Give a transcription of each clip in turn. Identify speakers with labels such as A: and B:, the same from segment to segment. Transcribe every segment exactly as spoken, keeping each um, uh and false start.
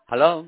A: Hello,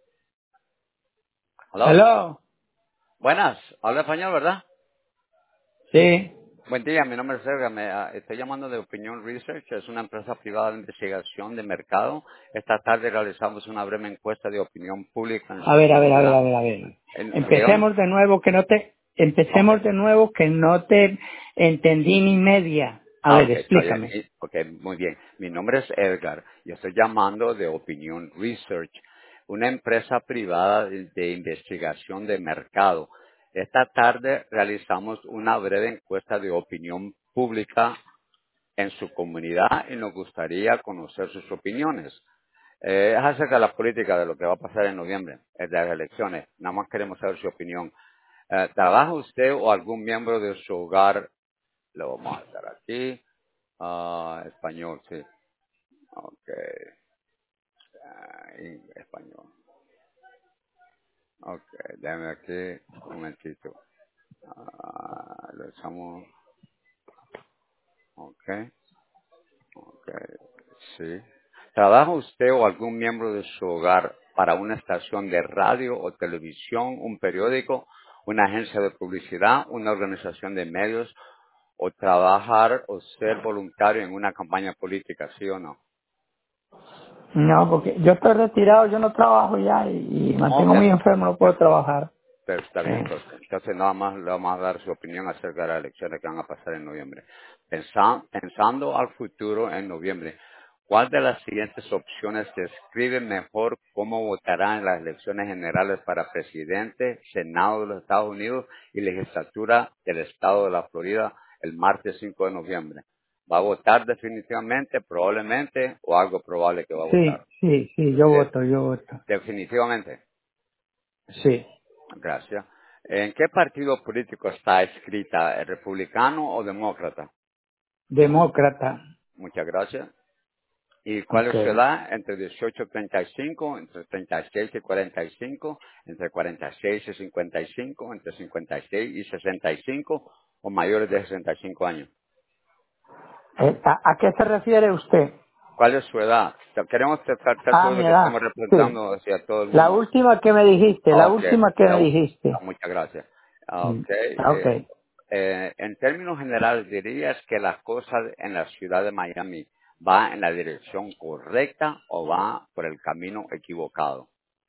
A: hello.
B: Hello.
A: Buenas, habla español, ¿verdad?
B: Sí.
A: Buen día, mi nombre es Sergio, me, ah, estoy llamando de Opinion Research, es una empresa privada de investigación de mercado. Esta tarde realizamos una breve encuesta de opinión pública en
B: A
A: su
B: ver, a ver, a ver, a
A: comunidad.
B: ver, a ver.
A: En- dígame.
B: Empecemos de nuevo que no te,
A: Ok,
B: empecemos de nuevo que no te entendí ni media. A
A: ah,
B: ver,
A: ok, está bien.
B: explícame.
A: Y- Ok, muy bien. Mi nombre es Edgar y estoy llamando de Opinion Research, una empresa privada de, de investigación de mercado. Esta tarde realizamos una breve encuesta de opinión pública en su comunidad y nos gustaría conocer sus opiniones. Eh, es acerca de la política de lo que va a pasar en noviembre, es de las elecciones. Nada más queremos saber su opinión. Eh, ¿Trabaja usted o algún miembro de su hogar? Lo vamos a hacer aquí. Ah, español, sí. Ok. Ah, en español. Ok, déjame aquí un momentito. Ah, lo echamos. Ok. Ok, sí. ¿Trabaja usted o algún miembro de su hogar para una estación de radio o televisión, un periódico, una agencia de publicidad, una organización de medios, o trabajar o ser voluntario en una campaña política, sí o no?
B: No, porque yo estoy retirado, yo no trabajo ya y, y
A: Ok,
B: mantengo muy enfermo, no puedo trabajar.
A: pero está
B: Sí.
A: bien entonces. Entonces nada más le vamos a dar su opinión acerca de las elecciones que van a pasar en noviembre. Pensa- pensando al futuro en noviembre, ¿cuál de las siguientes opciones describe mejor cómo votará en las elecciones generales para presidente, Senado de los Estados Unidos y legislatura del Estado de la Florida el martes cinco de noviembre? ¿Va a votar definitivamente, probablemente o algo probable que va a
B: Sí,
A: votar?
B: sí, sí, yo
A: De-
B: voto, yo voto.
A: definitivamente.
B: Sí.
A: Gracias. ¿En qué partido político está escrita? ¿El republicano o demócrata?
B: Demócrata.
A: Muchas gracias. ¿Y cuál
B: Ok.
A: es su edad? Entre dieciocho y treinta y cinco, entre treinta y seis y cuarenta y cinco, entre cuarenta y seis y cincuenta y cinco, entre cincuenta y seis y sesenta y cinco o mayores de sesenta y cinco años.
B: Eh, ¿A, a qué se refiere usted?
A: ¿Cuál es su edad? Queremos estar estar
B: Ah,
A: seguros
B: mi
A: de que
B: edad.
A: estamos
B: Sí.
A: representando hacia todo el
B: La
A: mundo.
B: última que me dijiste, la
A: Ok,
B: última que me
A: la-
B: dijiste.
A: muchas gracias.
B: Mm.
A: Ok,
B: Ok.
A: eh, eh, en términos generales, ¿dirías que las cosas en la ciudad de Miami va en la dirección correcta o va por el camino equivocado?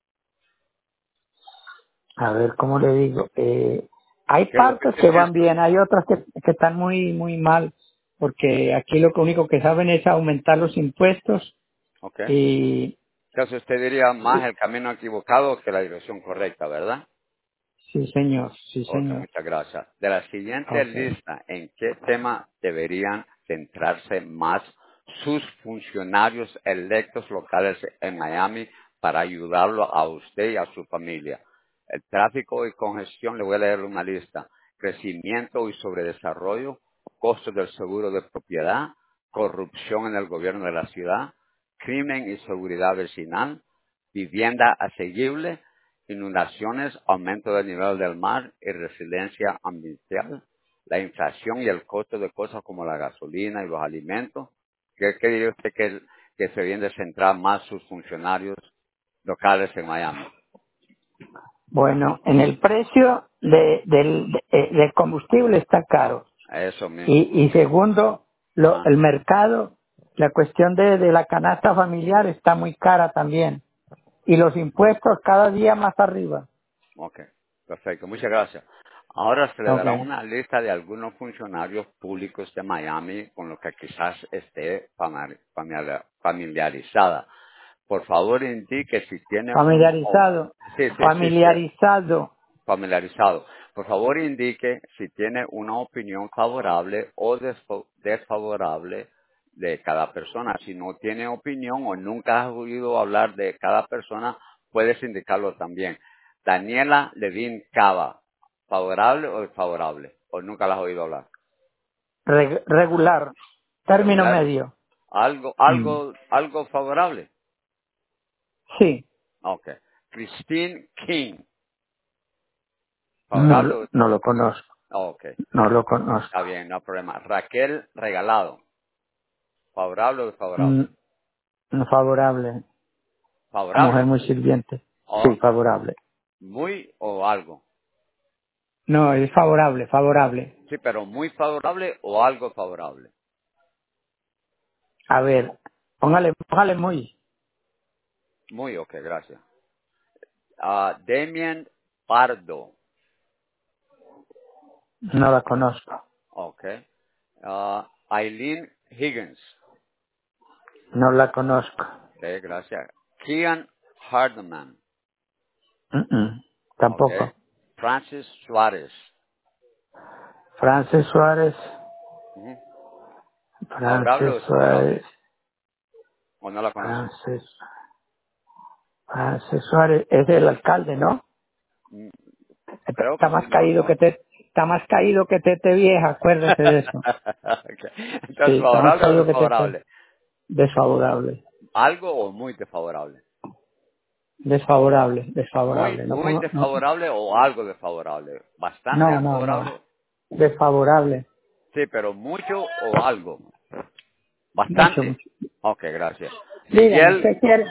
B: A ver, ¿cómo le digo? Eh, hay
A: ¿Qué es lo que
B: partes
A: usted
B: que van
A: piensa?
B: bien, hay otras que, que están muy, muy mal, porque aquí lo único que saben es aumentar los impuestos
A: Ok.
B: y,
A: Entonces usted diría más
B: y-
A: el camino equivocado que la dirección correcta, ¿verdad?
B: sí señor, sí
A: Ok,
B: señor.
A: muchas gracias. De la siguiente
B: Okay.
A: lista, ¿en qué tema deberían centrarse más sus funcionarios electos locales en Miami para ayudarlo a usted y a su familia? El tráfico y congestión, le voy a leer una lista. Crecimiento y sobredesarrollo, costos del seguro de propiedad, corrupción en el gobierno de la ciudad, crimen y seguridad vecinal, vivienda asequible, inundaciones, aumento del nivel del mar y resiliencia ambiental, la inflación y el costo de cosas como la gasolina y los alimentos. ¿Qué qué diría usted que, que se viene de centrar más sus funcionarios locales en Miami?
B: Bueno, en el precio de, del, de- eh, del combustible está caro.
A: Eso mismo.
B: Y, y segundo, lo,
A: Ajá.
B: el mercado, la cuestión de, de la canasta familiar está muy cara también. Y los impuestos cada día más arriba.
A: Ok, perfecto, muchas gracias. Ahora se le dará
B: Okay.
A: una lista de algunos funcionarios públicos de Miami con los que quizás esté famili- familiar- familiarizada. Por favor, indique si tiene uno o...
B: Familiarizado,
A: Sí, sí, sí, sí,
B: familiarizado.
A: familiarizado. Por favor, indique si tiene una opinión favorable o desfo- desfavorable de cada persona. Si no tiene opinión o nunca has oído hablar de cada persona, puedes indicarlo también. Daniela Levin Cava, ¿favorable o desfavorable? ¿O nunca la has oído hablar?
B: Reg- regular, término
A: ¿Regular?
B: medio.
A: ¿Algo,
B: Mm.
A: algo, algo favorable?
B: Sí,
A: Ok. Christine King,
B: no,
A: ¿favorable
B: lo-
A: o
B: no lo
A: desfavorable?
B: conozco,
A: Ok.
B: no lo
A: Está
B: conozco.
A: bien, no hay problema. Raquel Regalado, ¿favorable o desfavorable?
B: Mm, no favorable.
A: Favorable.
B: mujer muy sirviente.
A: O
B: Sí, favorable.
A: muy o algo.
B: No, es favorable, favorable.
A: Sí, pero muy favorable o algo favorable.
B: A ver, póngale, póngale muy.
A: Muy, ok, gracias. Ah, Damien Pardo.
B: No la conozco.
A: Ok. Ah, Eileen Higgins.
B: No la conozco.
A: Ok, gracias. Kian Hardeman.
B: Mm, mm,
A: Ok.
B: tampoco.
A: Francis Suárez.
B: Francis Suárez.
A: Ujú. ¿Favorable
B: Francis
A: o desfavorable?
B: Suárez.
A: ¿O no la conoce?
B: Francis, Francis Suárez. Es el alcalde, ¿no?
A: Mm,
B: Está,
A: creo
B: está
A: que sí,
B: más
A: no,
B: caído
A: no.
B: que te, está más caído que tete vieja, acuérdese de eso.
A: Ok. Entonces,
B: Sí, está más
A: ¿favorable o
B: caído que tete
A: desfavorable?
B: desfavorable.
A: ¿Algo o muy desfavorable?
B: Desfavorable,
A: Muy,
B: desfavorable. No
A: muy
B: pongo, no,
A: desfavorable o algo desfavorable. Bastante
B: no, no, no.
A: desfavorable.
B: Desfavorable.
A: Sí, pero mucho o algo.
B: Mucho,
A: Bastante.
B: mucho.
A: Ok, gracias.
B: Dígame,
A: Miguel,
B: ¿qué quiere?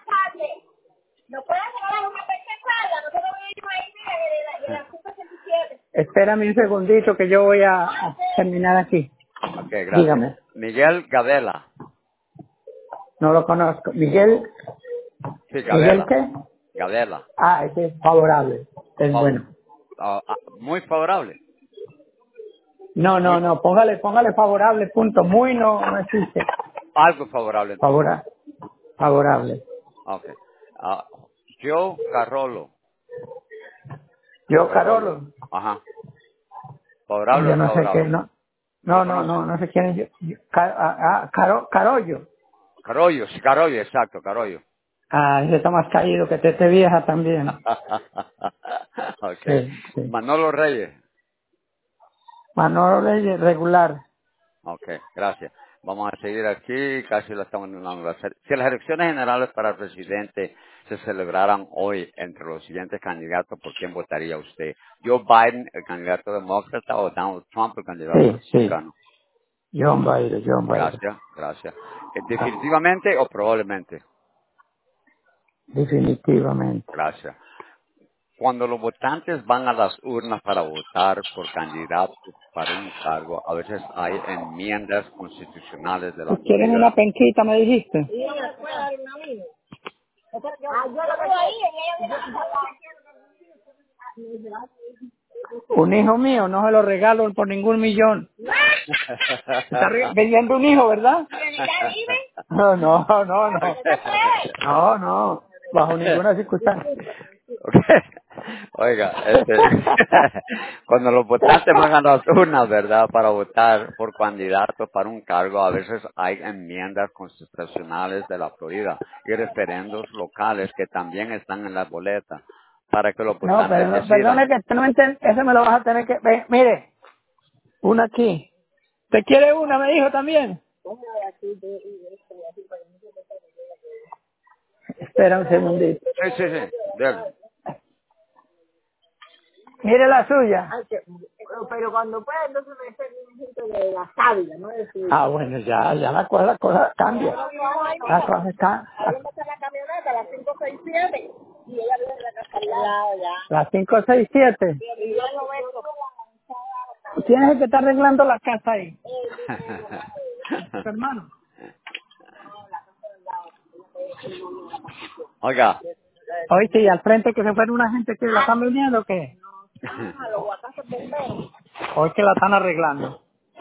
B: Espérame un segundito que yo voy a, a terminar aquí.
A: ok, gracias.
B: Dígame.
A: Miguel Gavela.
B: No lo conozco. Miguel,
A: Sí,
B: ¿Miguel
A: Gavela.
B: qué?
A: Gavela.
B: Ah, ese es favorable. Es
A: Fa-
B: bueno.
A: ah, ah, muy favorable.
B: No,
A: Muy,
B: no, no. Póngale, póngale favorable, punto. Muy no, no existe.
A: algo favorable entonces.
B: Favorable. Favorable.
A: Ok. Ah, Joe Carrolo.
B: Yo,
A: Carrolo.
B: Carolo.
A: Ajá. ¿Favorable o
B: Yo no sé qué,
A: desfavorable?
B: no.
A: ¿No lo
B: No, no,
A: conoce?
B: no, no sé quién es. Yo, yo- Ca- ah, ah, Caro, Carollo.
A: Carollo, sí, Carollo, exacto, Carollo.
B: Ah, ese está más caído que Tete Vieja también.
A: Ok.
B: Sí, sí.
A: Manolo Reyes.
B: Manolo Reyes, regular.
A: Ok, gracias. Vamos a seguir aquí, casi la estamos terminando. Si las elecciones generales para presidente se celebraran hoy entre los siguientes candidatos, ¿por quién votaría usted? ¿Joe Biden, el candidato demócrata, o Donald Trump, el candidato
B: Sí, sí.
A: republicano?
B: John Biden, John Biden.
A: Gracias, gracias. Eh, ¿Definitivamente o probablemente?
B: Definitivamente.
A: Gracias. Cuando los votantes van a las urnas para votar por candidatos para un cargo, a veces hay enmiendas constitucionales de la
B: ¿Quieres
A: Florida.
B: una penquita, me dijiste? Un hijo mío, no se lo regalo por ningún millón. Está re- vendiendo un hijo, ¿verdad? No, no, no, no. No, no. Bajo ninguna circunstancia.
A: Ok. Oiga, este, cuando los votantes van a las urnas, ¿verdad?, para votar por candidatos para un cargo, a veces hay enmiendas constitucionales de la Florida y referendos locales que también están en las boletas para que los
B: No,
A: votantes
B: pero, perdone
A: decidan.
B: que no entiendo. Ese me lo vas a tener que... ve, mire, una aquí. ¿Te quiere una? Me dijo también. Espera un segundito.
A: Sí, sí, sí, dele.
B: Mire la suya. Ah, bueno, ya, ya la cosa, la cosa cambia. La cosa está... Las cinco, seis, siete. ¿Quién es el que está arreglando la casa ahí? ¿Tu hermano?
A: Oiga,
B: Oíste, y al frente que se fuera una gente que la están vendiendo, ¿o qué? Hoy que la están arreglando.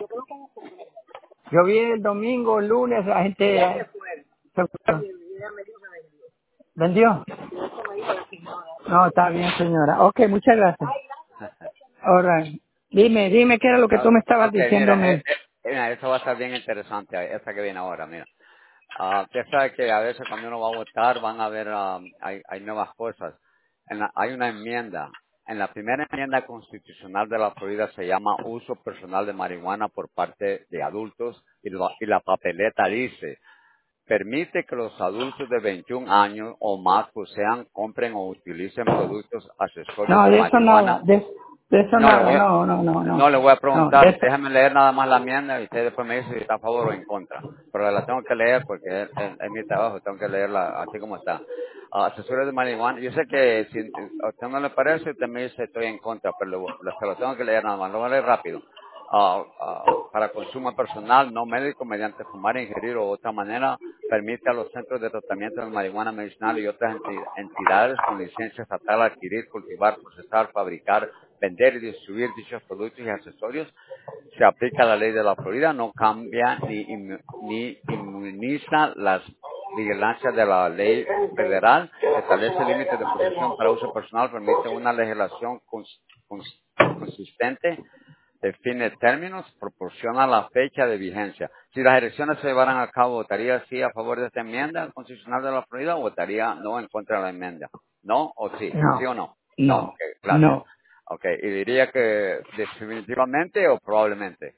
B: Yo vi el domingo, el lunes, la gente eh, se fue. ¿Vendió? No, está bien, señora. Ok, muchas gracias. All right. Dime, dime qué era lo que tú
A: ah,
B: me estabas
A: ok, mira, eh,
B: diciéndome.
A: eh, mira, eso va a estar bien interesante, esta que viene ahora, mira. Ah, usted sabe que a veces cuando uno va a votar van a ver, ah, hay, hay nuevas cosas. En la- hay una enmienda. En la primera enmienda constitucional de la Florida se llama uso personal de marihuana por parte de adultos y, la- y la papeleta dice, permite que los adultos de veintiún años o más posean, compren o utilicen productos accesorios
B: No,
A: de
B: de eso nada,
A: marihuana.
B: de, de eso
A: No le
B: nada,
A: voy a,
B: no, no, no, no.
A: no le voy a
B: No, de
A: preguntar,
B: eso.
A: déjame leer nada más la enmienda y usted después me dice si está a favor o en contra. Pero la tengo que leer porque es, es- es mi trabajo, tengo que leerla así como está. ah, asesores de marihuana. Yo sé que si a usted no le parece, usted me dice estoy en contra, pero lo, lo- se lo tengo que leer nada más. Lo voy a leer rápido. Ah, ah, para consumo personal, no médico, mediante fumar, ingerir o otra manera, permite a los centros de tratamiento de marihuana medicinal y otras enti- entidades con licencia estatal adquirir, cultivar, procesar, fabricar, vender y distribuir dichos productos y accesorios. Se aplica la ley de la Florida, no cambia ni, inmu- ni inmuniza las vigilancias de la ley federal, establece límites de posesión para uso personal, permite una legislación cons- cons- consistente, define términos, proporciona la fecha de vigencia. Si las elecciones se llevaran a cabo, ¿votaría sí a favor de esta enmienda constitucional de la Florida o votaría no en contra de la enmienda? ¿No o sí? ¿Sí
B: No,
A: o no? No,
B: no,
A: ok, gracias.
B: no.
A: Ok, y diría que definitivamente o probablemente.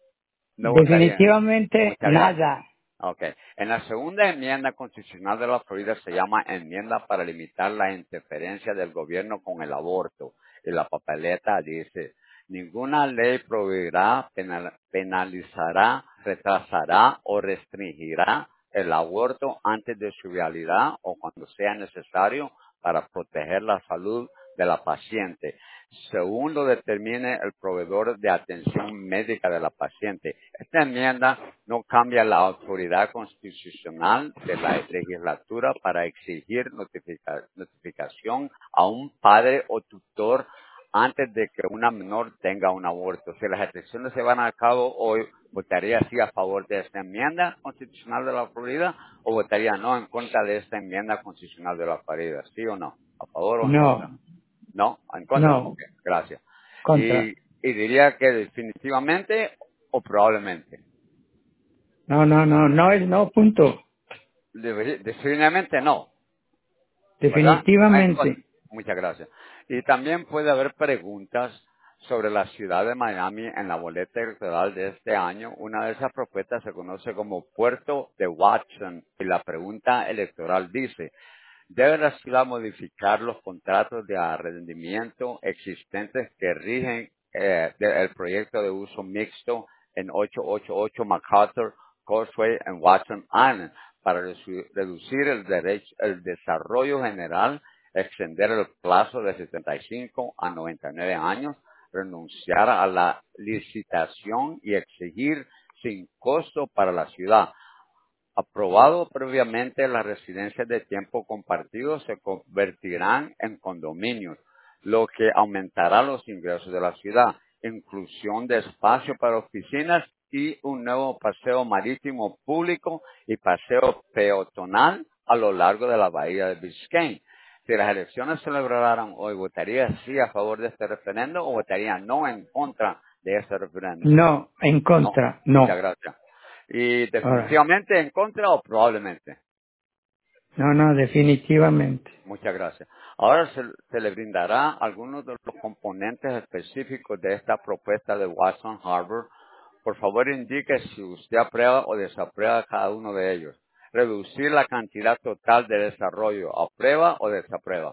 A: No votaría.
B: Definitivamente
A: Muchas gracias.
B: nada.
A: Ok. En la segunda enmienda constitucional de la Florida se llama enmienda para limitar la interferencia del gobierno con el aborto. Y la papeleta dice, ninguna ley prohibirá, penal- penalizará, retrasará o restringirá el aborto antes de su realidad o cuando sea necesario para proteger la salud de la paciente, según lo determine el proveedor de atención médica de la paciente. Esta enmienda no cambia la autoridad constitucional de la legislatura para exigir notifica- notificación a un padre o tutor antes de que una menor tenga un aborto. Si las elecciones se van a cabo hoy, ¿votaría sí a favor de esta enmienda constitucional de la Florida o votaría no en contra de esta enmienda constitucional de la Florida? ¿Sí o no? ¿A favor o en contra?
B: No,
A: No, en contra.
B: no.
A: Ok, gracias. Y,
B: Contra.
A: y diría que definitivamente o probablemente.
B: No, no, no, no es no, punto.
A: Debería- Definitivamente no, ¿verdad? En contra.
B: Definitivamente.
A: Muchas gracias. Y también puede haber preguntas sobre la ciudad de Miami en la boleta electoral de este año. Una de esas propuestas se conoce como Puerto de Watson y la pregunta electoral dice, ¿debe la ciudad modificar los contratos de arrendamiento existentes que rigen eh, de- el proyecto de uso mixto en ochocientos ochenta y ocho MacArthur Causeway en Watson Island para resu- reducir el derecho, el desarrollo general, extender el plazo de setenta y cinco a noventa y nueve años, renunciar a la licitación y exigir sin costo para la ciudad? Aprobado previamente, las residencias de tiempo compartido se convertirán en condominios, lo que aumentará los ingresos de la ciudad, inclusión de espacio para oficinas y un nuevo paseo marítimo público y paseo peatonal a lo largo de la bahía de Biscayne. Si las elecciones se celebraran hoy, ¿votaría sí a favor de este referendo o votaría no en contra de este referendo?
B: No, en
A: No,
B: contra.
A: muchas
B: No.
A: gracias. Y
B: Ahora.
A: definitivamente en contra o probablemente.
B: No, no, definitivamente.
A: Muchas gracias. Ahora se, se le brindará algunos de los componentes específicos de esta propuesta de Watson Harbor. Por favor, indique si usted aprueba o desaprueba cada uno de ellos. Reducir la cantidad total de desarrollo. ¿Aprueba o desaprueba?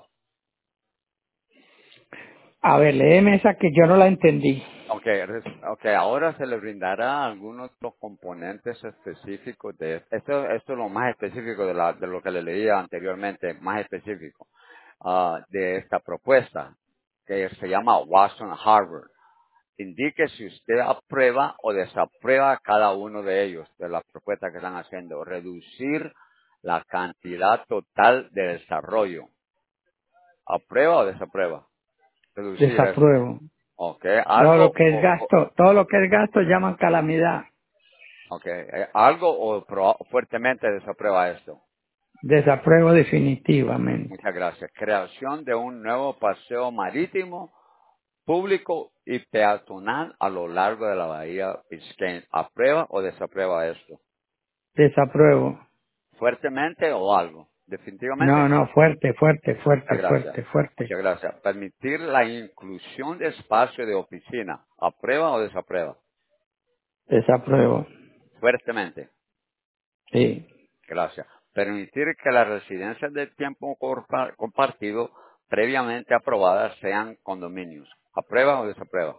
B: A ver, léeme esa que yo no la entendí.
A: Ok, res- okay, ahora se le brindará algunos de los componentes específicos de esto. Esto es lo más específico de, la, de lo que le leía anteriormente, más específico ah, de esta propuesta, que se llama Watson Harvard. Indique si usted aprueba o desaprueba cada uno de ellos, de las propuestas que están haciendo. Reducir la cantidad total de desarrollo. ¿Aprueba o desaprueba? Reducir eso.
B: Desapruebo.
A: Ok,
B: Todo lo
A: algo
B: que es
A: o,
B: gasto, todo lo que es gasto llaman calamidad.
A: Okay. eh, ¿Algo o pro- fuertemente desaprueba esto?
B: Desapruebo definitivamente.
A: Muchas gracias. Creación de un nuevo paseo marítimo público y peatonal a lo largo de la bahía Biscayne. ¿Aprueba o desaprueba esto?
B: Desapruebo.
A: ¿Fuertemente o algo?
B: No,
A: Definitivamente.
B: no, fuerte, fuerte,
A: Muchas
B: fuerte,
A: gracias.
B: fuerte, fuerte.
A: Muchas gracias. Permitir la inclusión de espacio de oficina. ¿Aprueba o desaprueba?
B: Desapruebo.
A: Fuertemente.
B: Sí.
A: Gracias. Permitir que las residencias de tiempo corpa- compartido previamente aprobadas sean condominios. ¿Aprueba o desaprueba?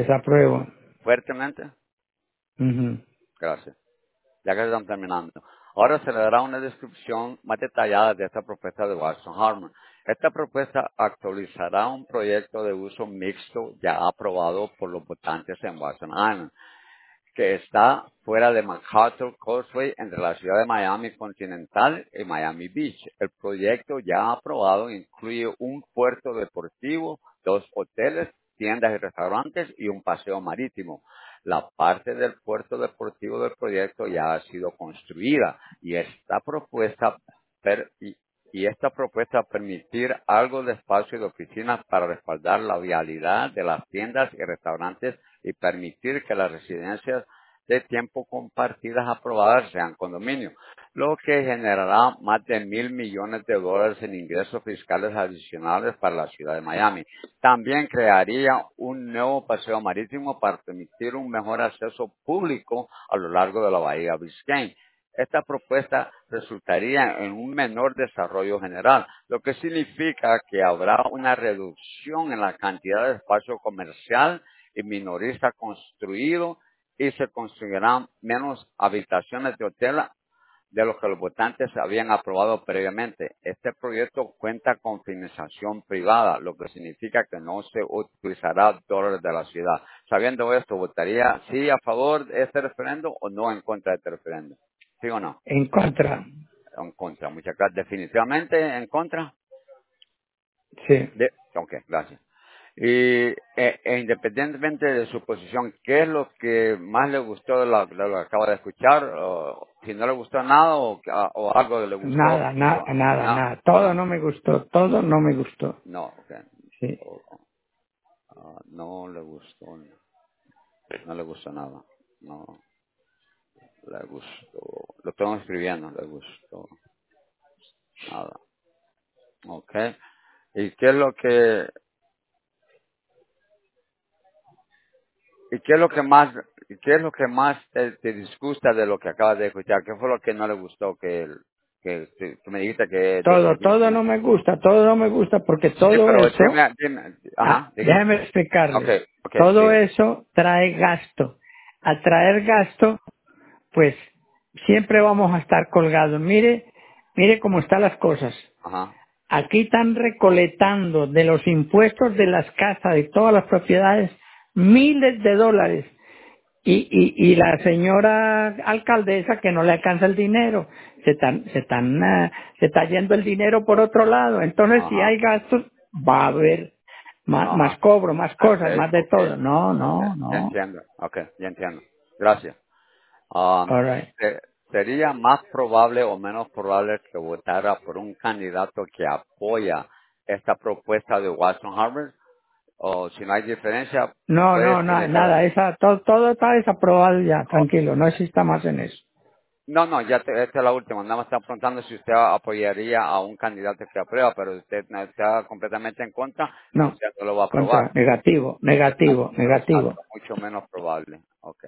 B: Desapruebo.
A: Fuertemente.
B: Ujú.
A: Gracias. Ya que están terminando. Ahora se le dará una descripción más detallada de esta propuesta de Watson Harmon. Esta propuesta actualizará un proyecto de uso mixto ya aprobado por los votantes en Watson Island, que está fuera de MacArthur Causeway entre la ciudad de Miami Continental y Miami Beach. El proyecto ya aprobado incluye un puerto deportivo, dos hoteles, tiendas y restaurantes y un paseo marítimo. La parte del puerto deportivo del proyecto ya ha sido construida y esta propuesta per- y, y esta propuesta permitir algo de espacio de oficinas para respaldar la vialidad de las tiendas y restaurantes y permitir que las residencias de tiempo compartidas aprobadas sean condominios, lo que generará más de mil millones de dólares en ingresos fiscales adicionales para la ciudad de Miami. También crearía un nuevo paseo marítimo para permitir un mejor acceso público a lo largo de la bahía Biscayne. Esta propuesta resultaría en un menor desarrollo general, lo que significa que habrá una reducción en la cantidad de espacio comercial y minorista construido y se construirán menos habitaciones de hotel de lo que los votantes habían aprobado previamente. Este proyecto cuenta con financiación privada, lo que significa que no se utilizará dólares de la ciudad. Sabiendo esto, ¿votaría sí a favor de este referendo o no en contra de este referendo? ¿Sí o no?
B: En contra.
A: En contra. Muchas gracias. Definitivamente en contra.
B: Sí.
A: De... Ok, gracias. Y eh, e independientemente de su posición, ¿qué es lo que más le gustó de lo, de lo que acaba de escuchar? O, si no le gustó nada o, o algo que le gustó
B: Nada, nada,
A: mucho.
B: nada,
A: No,
B: nada. Todo
A: no,
B: no me gustó, todo no me gustó.
A: no, okay.
B: Sí.
A: O, ah, no le gustó, no le gustó nada. No le gustó. Lo estoy escribiendo, le gustó nada. Okay. ¿Y qué es lo que ¿Y qué es lo que más, y qué es lo que más te, te disgusta de lo que acabas de escuchar? ¿Qué fue lo que no le gustó que, que, que, que me dijiste que
B: Todo, todo
A: definitivamente?
B: no me gusta, todo no me gusta porque
A: Sí,
B: todo
A: pero
B: eso,
A: dime, dime,
B: ah,
A: ajá, dígame.
B: déjeme explicarle,
A: Okay, okay,
B: todo
A: dígame.
B: eso trae gasto. Al traer gasto, pues siempre vamos a estar colgados. Mire, mire cómo están las cosas.
A: Ajá,
B: Aquí están recolectando de los impuestos de las casas, de todas las propiedades, miles de dólares. Y, y, y la señora alcaldesa que no le alcanza el dinero, se están, se están, ah, se está yendo el dinero por otro lado. Entonces, si hay
A: ajá,
B: gastos, va a haber más, más
A: ajá.
B: cobro, más cosas,
A: Okay,
B: más de
A: okay,
B: todo. No,
A: okay.
B: no,
A: Ya
B: no.
A: entiendo. Okay, ya entiendo. Gracias. Um,
B: All right.
A: se- ¿Sería más probable o menos probable que votara por un candidato que apoya esta propuesta de Watson Harvard? O si no hay diferencia,
B: No,
A: puede
B: no, no,
A: utilizar.
B: nada, esa, todo, todo está desaprobado ya,
A: Oh,
B: tranquilo, no exista más en eso.
A: no, no, ya te- esta es la última. Nada más está preguntando si usted apoyaría a un candidato que aprueba, pero usted no está completamente en contra,
B: No,
A: usted no lo va a aprobar.
B: contra, negativo, negativo, negativo.
A: Exacto, mucho menos probable. Okay.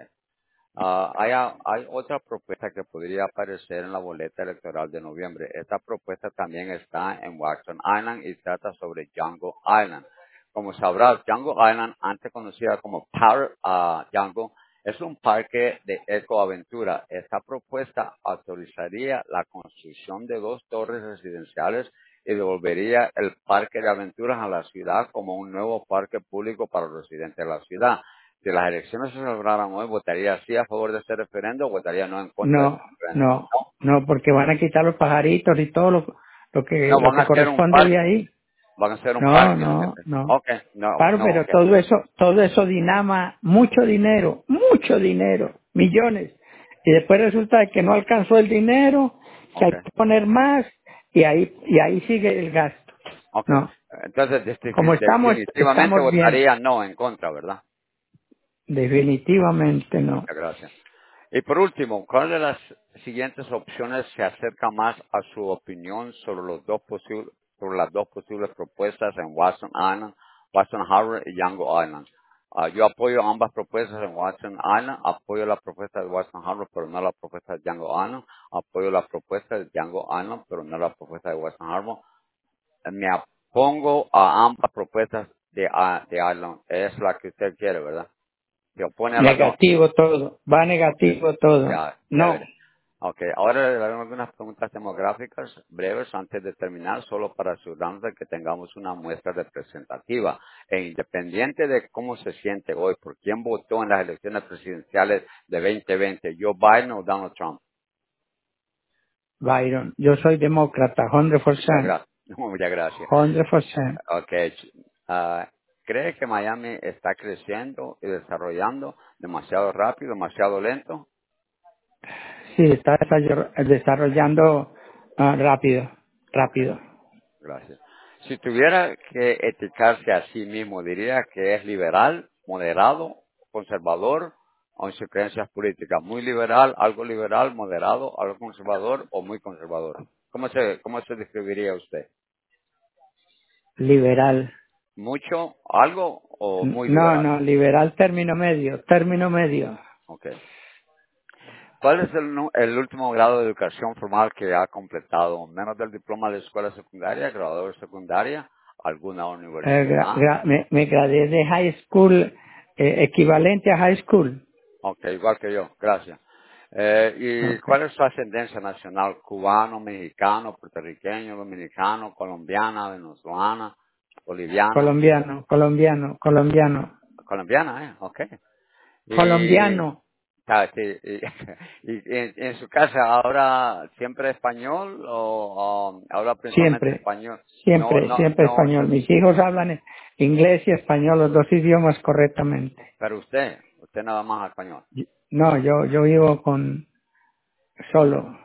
A: Ah, hay, a- hay otra propuesta que podría aparecer en la boleta electoral de noviembre. Esta propuesta también está en Watson Island y trata sobre Django Island. Como sabrás, Django Island, antes conocida como Power ah, Django, es un parque de ecoaventura. Esta propuesta autorizaría la construcción de dos torres residenciales y devolvería el parque de aventuras a la ciudad como un nuevo parque público para los residentes de la ciudad. Si las elecciones se celebraran hoy, ¿votaría sí a favor de este referendo o votaría no en contra de
B: No,
A: este referendo?
B: no, no, porque van a quitar los pajaritos y todo lo, lo que,
A: No,
B: lo
A: van a
B: que
A: hacer un
B: corresponde de
A: parque.
B: ahí.
A: Van a hacer un
B: No,
A: parque.
B: no, no.
A: Ok, no,
B: Claro,
A: no,
B: pero
A: ok.
B: todo eso, todo eso dinama mucho dinero, mucho dinero, millones. Y después resulta de que no alcanzó el dinero, que
A: Ok,
B: hay que poner más, y ahí, y ahí sigue el gasto.
A: ok.
B: No,
A: Entonces,
B: como
A: defini-
B: estamos,
A: definitivamente
B: estamos bien.
A: votaría no en contra, ¿verdad?
B: Definitivamente no.
A: Muchas gracias. Y por último, ¿cuál de las siguientes opciones se acerca más a su opinión sobre los dos posibles, sobre las dos posibles propuestas en Watson Island, Watson Harbor y Django Island? Ah, yo apoyo ambas propuestas en Watson Island, apoyo la propuesta de Watson Harbor, pero no la propuesta de Django Island, apoyo la propuesta de Django Island, pero no la propuesta de Watson Harbor. Me opongo a ambas propuestas de, ah, de Island. Es la que usted quiere, ¿verdad? Se opone a las dos.
B: Negativo todo, va negativo todo.
A: Ya,
B: No,
A: chévere. Ok, ahora le haremos algunas preguntas demográficas breves antes de terminar, solo para asegurarnos de que tengamos una muestra representativa. E independiente de cómo se siente hoy, por quién votó en las elecciones presidenciales de veinte veinte, Joe Biden o Donald Trump.
B: Byron. Yo soy demócrata,
A: Muchas
B: cien por ciento.
A: gracias. Muchas gracias.
B: cien por ciento.
A: Ok, ah, ¿cree que Miami está creciendo y desarrollando demasiado rápido, demasiado lento?
B: Sí, está desarroll- desarrollando ah, rápido, rápido.
A: Gracias. Si tuviera que etiquetarse a sí mismo, diría que es liberal, moderado, conservador o en sus creencias políticas. Muy liberal, algo liberal, moderado, algo conservador o muy conservador. ¿Cómo se, cómo se describiría usted?
B: Liberal.
A: ¿Mucho, algo o
B: N-
A: muy
B: No,
A: liberal?
B: no, liberal término medio, término medio.
A: Okay. ¿Cuál es el, nu- el último grado de educación formal que ha completado? Menos del diploma de escuela secundaria, graduado de secundaria, alguna
B: Eh, gra-
A: universidad.
B: gra- me, me gradué de high school, eh, equivalente a high school.
A: Ok, igual que yo, gracias. Eh, ¿Y
B: Okay.
A: cuál es su ascendencia nacional? ¿Cubano, mexicano, puertorriqueño, dominicano, colombiana, venezolana, boliviana?
B: Colombiano, colombiano, colombiano,
A: Colombiana, ¿eh? Ok. Y,
B: colombiano,
A: ah, sí, y, y en, en su casa ahora siempre español o, o habla principalmente
B: siempre,
A: español? No,
B: siempre,
A: no,
B: siempre
A: no,
B: español. Mis hijos hablan inglés y español, los dos idiomas correctamente.
A: pero usted, usted nada más español.
B: Y- No, yo, yo vivo con solo.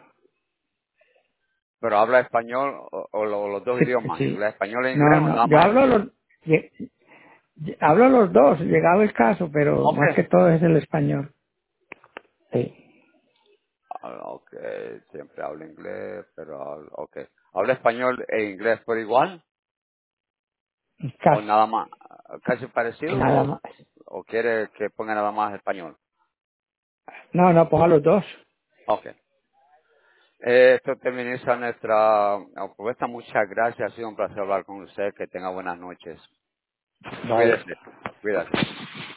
A: Pero habla español o, o lo- los dos
B: Sí,
A: idiomas,
B: sí.
A: inglés, español e inglés
B: No,
A: o
B: no,
A: nada
B: yo
A: más
B: hablo
A: inglés.
B: los, lle- lle- hablo los dos, llegado el caso, pero
A: Ok.
B: más que todo es el español. Sí,
A: Ah, ok, siempre habla inglés, pero habla, ok. ¿Habla español e inglés por igual? ¿O
B: casi,
A: nada más, casi parecido?
B: nada
A: ¿O,
B: más.
A: o quiere que ponga nada más español?
B: No, no, ponga los dos.
A: Ok. Eh, esto termina nuestra propuesta. Muchas gracias. Ha sido un placer hablar con usted. Que tenga buenas noches.
B: Vale.
A: Cuídese. Cuídate.